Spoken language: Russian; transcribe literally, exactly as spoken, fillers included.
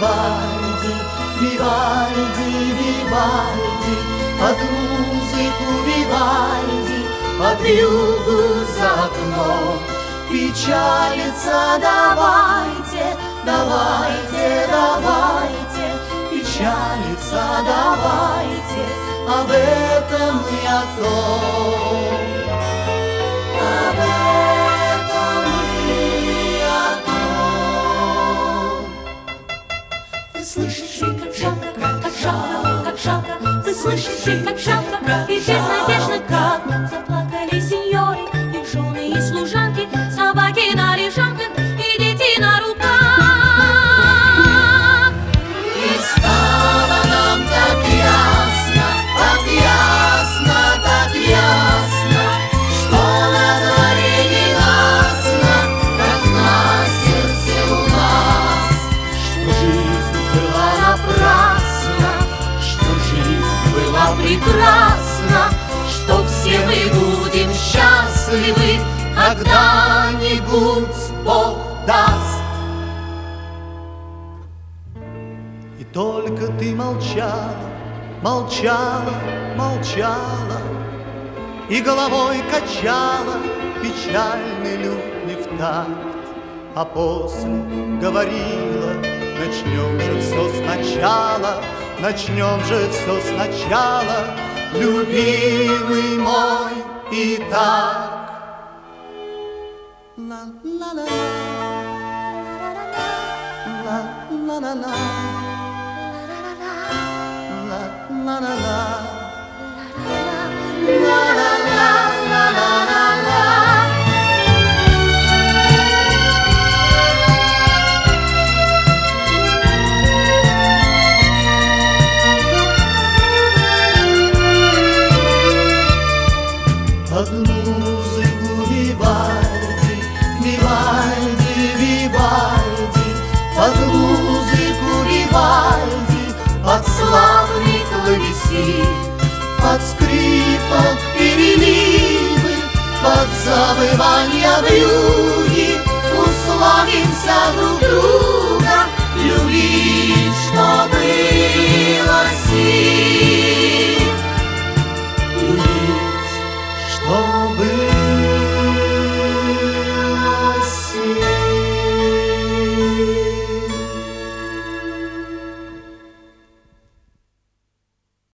Вивальди, Вивальди, Вивальди, под музыку Вивальди, под вьюгу за окном. Печалиться давайте, давайте, давайте, печалиться давайте, об этом и о том, об этом и о том. Вы слышите, как жалко, как жалко, как жалко, вы слышите, как жалко и безнадежно, как заплакали сеньоры, их жены и служанки, собаки на лежанках и дети на руках. И стало нам так ясно, так ясно, так ясно, что на дворе ненастно, как на сердце у нас, что жизнь была напрасна, что жизнь была прекрасна, что все мы будем счастливы, когда-нибудь Бог даст. И только ты молчала, молчала, молчала, и головой качала печальный лют не в такт, а после говорила: начнем же все сначала, начнем же все сначала, любимый мой, и так. La la la la la la la la la la под музыку Вивальди, Вивальди, Вивальди, под музыку Вивальди, под славный клавесин, под скрипок переливы, под завывания вьюги, условимся друг друга любить, чтобы